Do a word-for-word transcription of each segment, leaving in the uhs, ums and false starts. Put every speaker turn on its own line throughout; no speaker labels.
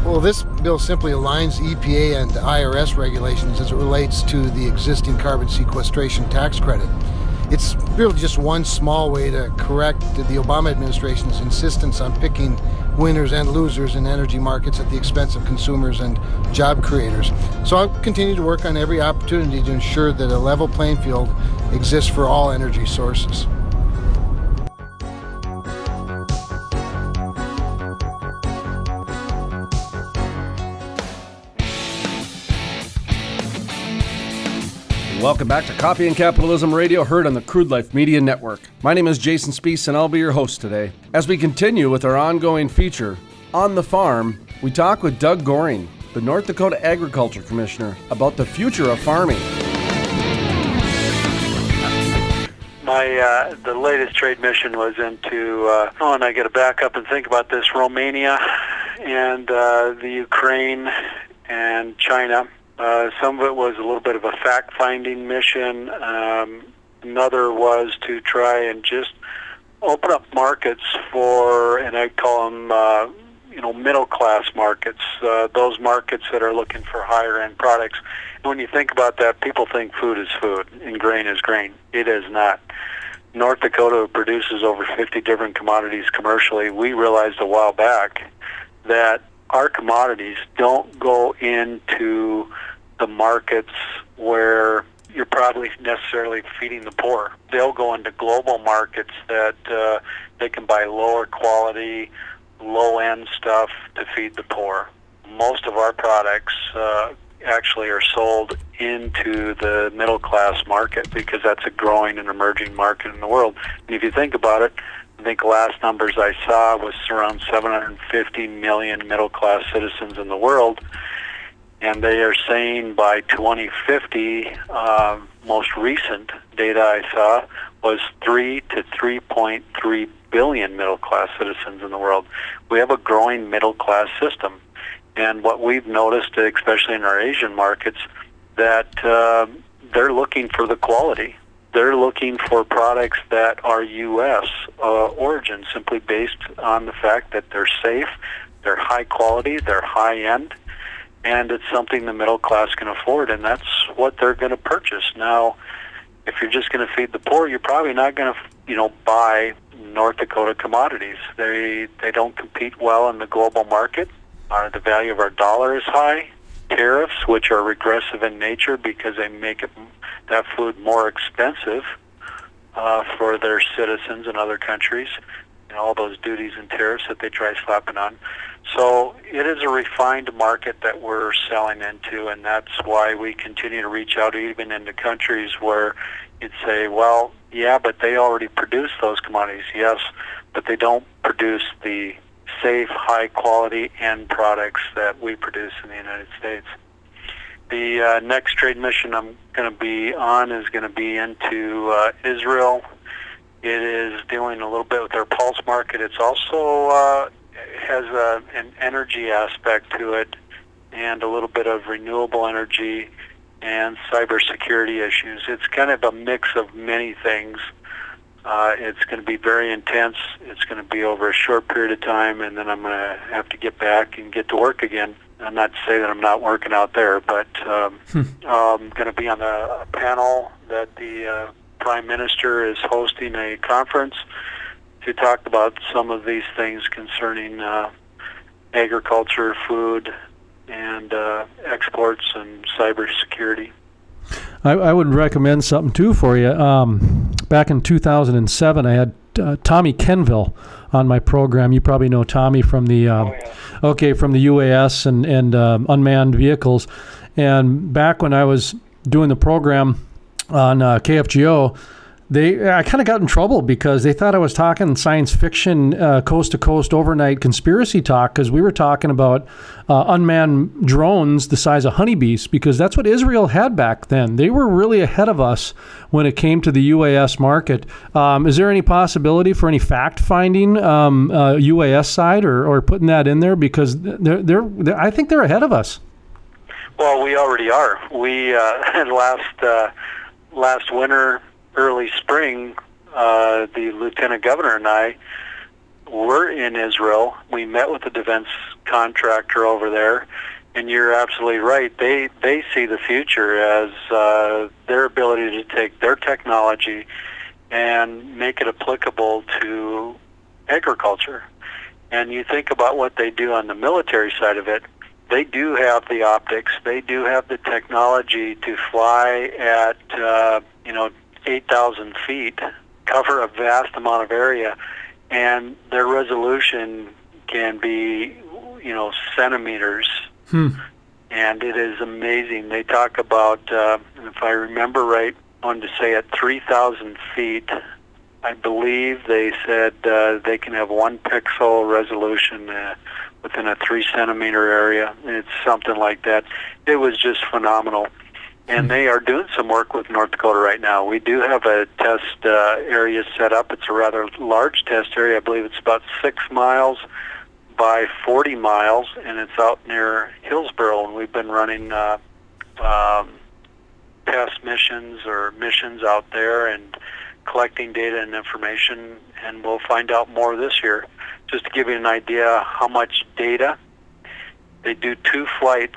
Well, this bill simply aligns E P A and I R S regulations as it relates to the existing carbon sequestration tax credit. It's really just one small way to correct the Obama administration's insistence on picking winners and losers in energy markets at the expense of consumers and job creators. So I'll continue to work on every opportunity to ensure that a level playing field exists for all energy sources.
Welcome back to Coffee and Capitalism Radio, heard on the Crude Life Media Network. My name is Jason Spees, and I'll be your host today. As we continue with our ongoing feature, On the Farm, we talk with Doug Goring, the North Dakota Agriculture Commissioner, about the future of farming.
My uh, the latest trade mission was into, uh, oh, and I got to back up and think about this, Romania and uh, the Ukraine and China. Uh, some of it was a little bit of a fact-finding mission. Um, another was to try and just open up markets for, and I call them, uh, you know, middle-class markets, uh, those markets that are looking for higher-end products. And when you think about that, people think food is food and grain is grain. It is not. North Dakota produces over fifty different commodities commercially. We realized a while back that our commodities don't go into the markets where you're probably necessarily feeding the poor. They'll go into global markets that uh, they can buy lower quality, low-end stuff to feed the poor. Most of our products uh, actually are sold into the middle-class market because that's a growing and emerging market in the world. And if you think about it, I think the last numbers I saw was around seven hundred fifty million middle-class citizens in the world, and they are saying by twenty fifty, uh, most recent data I saw was three to three point three billion middle-class citizens in the world. We have a growing middle-class system, and what we've noticed, especially in our Asian markets, that uh, they're looking for the quality. They're looking for products that are U S uh, origin, simply based on the fact that they're safe, they're high quality, they're high end, and it's something the middle class can afford, and that's what they're going to purchase. Now, if you're just going to feed the poor, you're probably not going to, you know, buy North Dakota commodities. They they don't compete well in the global market. Uh, the value of our dollar is high. Tariffs, which are regressive in nature because they make it, that food more expensive uh, for their citizens in other countries, and all those duties and tariffs that they try slapping on. So it is a refined market that we're selling into, and that's why we continue to reach out even into countries where you'd say, well, yeah, but they already produce those commodities. Yes, but they don't produce the safe, high-quality end products that we produce in the United States. The uh, next trade mission I'm going to be on is going to be into uh, Israel. It is dealing a little bit with their pulse market. It's also uh, has a, an energy aspect to it and a little bit of renewable energy and cybersecurity issues. It's kind of a mix of many things. Uh, it's going to be very intense. It's going to be over a short period of time, and then I'm going to have to get back and get to work again. I'm not to say that I'm not working out there, but um, hmm. I'm going to be on a, a panel that the uh, Prime Minister is hosting a conference to talk about some of these things concerning uh, agriculture, food, and uh, exports and cybersecurity.
I, I would recommend something, too, for you. Um, back in two thousand seven, I had uh, Tommy Kenville on my program. You probably know Tommy from the uh, oh, yeah. okay from the U A S and, and um, unmanned vehicles. And back when I was doing the program on uh, K F G O, They, I kind of got in trouble because they thought I was talking science fiction, uh, coast-to-coast overnight conspiracy talk, because we were talking about uh, unmanned drones the size of honeybees, because that's what Israel had back then. They were really ahead of us when it came to the U A S market. Um, is there any possibility for any fact-finding um, uh, U A S side or, or putting that in there? Because they're, they're, they're, I think they're ahead of us.
Well, we already are. We uh, last uh, last winter, early spring, uh, the lieutenant governor and I were in Israel. We met with the defense contractor over there, and you're absolutely right. They they see the future as uh, their ability to take their technology and make it applicable to agriculture. And you think about what they do on the military side of it, they do have the optics, they do have the technology to fly at, uh, you know, eight thousand feet, cover a vast amount of area, and their resolution can be, you know, centimeters.
Hmm.
And it is amazing. They talk about, uh, if I remember right, I wanted to say at three thousand feet, I believe they said uh, they can have one pixel resolution uh, within a three centimeter area. It's something like that. It was just phenomenal. And they are doing some work with North Dakota right now. We do have a test uh, area set up. It's a rather large test area. I believe it's about six miles by forty miles, and it's out near Hillsboro. And we've been running uh, um, test missions or missions out there and collecting data and information, and we'll find out more this year. Just to give you an idea how much data, they do two flights,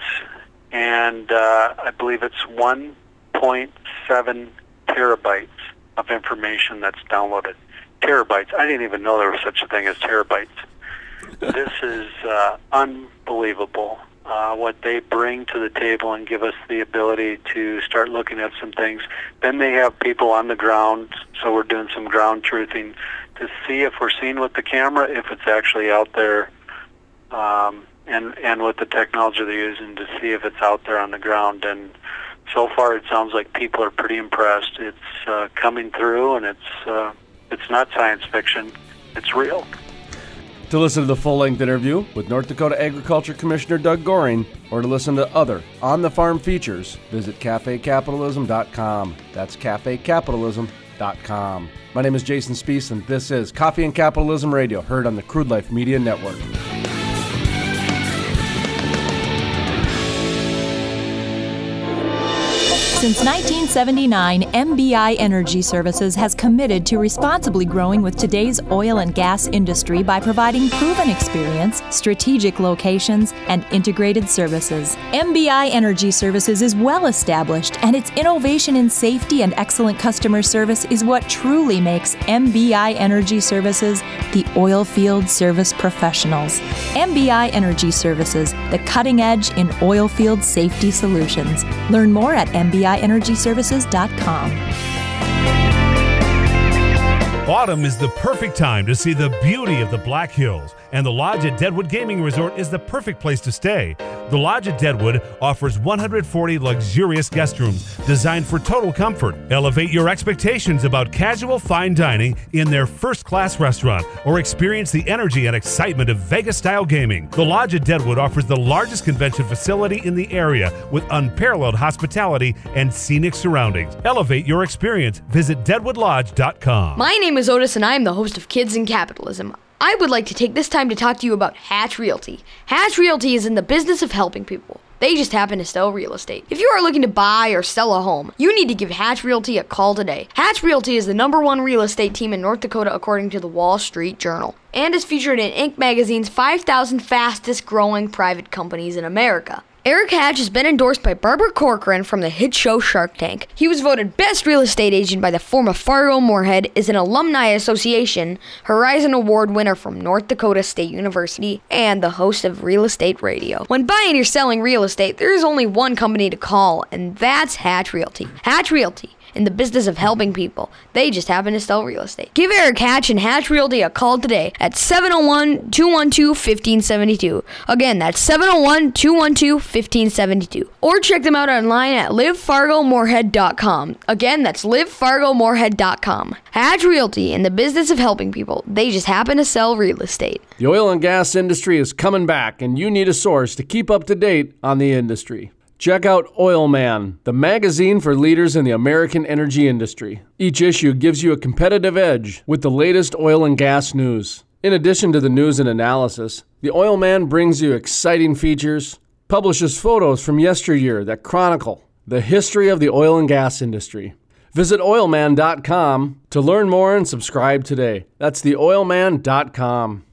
and uh, I believe it's one point seven terabytes of information that's downloaded. Terabytes. I didn't even know there was such a thing as terabytes. This is uh, unbelievable. Uh, what they bring to the table and give us the ability to start looking at some things. Then they have people on the ground, so we're doing some ground truthing to see if we're seeing with the camera, if it's actually out there, um, and, and with the technology they're using to see if it's out there on the ground. And so far it sounds like people are pretty impressed. It's uh, coming through, and it's, uh, it's not science fiction, it's real.
To listen to the full-length interview with North Dakota Agriculture Commissioner Doug Goehring, or to listen to other on-the-farm features, visit cafe capitalism dot com. That's cafe capitalism dot com. My name is Jason Spiess, and this is Coffee and Capitalism Radio, heard on the Crude Life Media Network.
Since nineteen seventy-nine, M B I Energy Services has committed to responsibly growing with today's oil and gas industry by providing proven experience, strategic locations, and integrated services. M B I Energy Services is well established, and its innovation in safety and excellent customer service is what truly makes M B I Energy Services the oil field service professionals. M B I Energy Services, the cutting edge in oil field safety solutions. Learn more at M B I energy services dot com.
Autumn is the perfect time to see the beauty of the Black Hills, and the Lodge at Deadwood Gaming Resort is the perfect place to stay. The Lodge at Deadwood offers one hundred forty luxurious guest rooms designed for total comfort. Elevate your expectations about casual fine dining in their first-class restaurant, or experience the energy and excitement of Vegas-style gaming. The Lodge at Deadwood offers the largest convention facility in the area with unparalleled hospitality and scenic surroundings. Elevate your experience. Visit deadwood lodge dot com.
My name is Otis, and I am the host of Kids in Capitalism. I would like to take this time to talk to you about Hatch Realty. Hatch Realty is in the business of helping people. They just happen to sell real estate. If you are looking to buy or sell a home, you need to give Hatch Realty a call today. Hatch Realty is the number one real estate team in North Dakota according to the Wall Street Journal, and is featured in Inc magazine's five thousand fastest growing private companies in America. Eric Hatch has been endorsed by Barbara Corcoran from the hit show Shark Tank. He was voted Best Real Estate Agent by the Forum of Fargo-Moorhead, is an Alumni Association Horizon Award winner from North Dakota State University, and the host of Real Estate Radio. When buying or selling real estate, there is only one company to call, and that's Hatch Realty. Hatch Realty, in the business of helping people. They just happen to sell real estate. Give Eric Hatch and Hatch Realty a call today at seven oh one, two one two, one five seven two. Again, that's seven oh one, two one two, one five seven two. Or check them out online at live fargo moorhead dot com. Again, that's live fargo moorhead dot com. Hatch Realty, in the business of helping people. They just happen to sell real estate.
The oil and gas industry is coming back, and you need a source to keep up to date on the industry. Check out Oil Man, the magazine for leaders in the American energy industry. Each issue gives you a competitive edge with the latest oil and gas news. In addition to the news and analysis, the Oil Man brings you exciting features, publishes photos from yesteryear that chronicle the history of the oil and gas industry. Visit oil man dot com to learn more and subscribe today. That's the oil man dot com.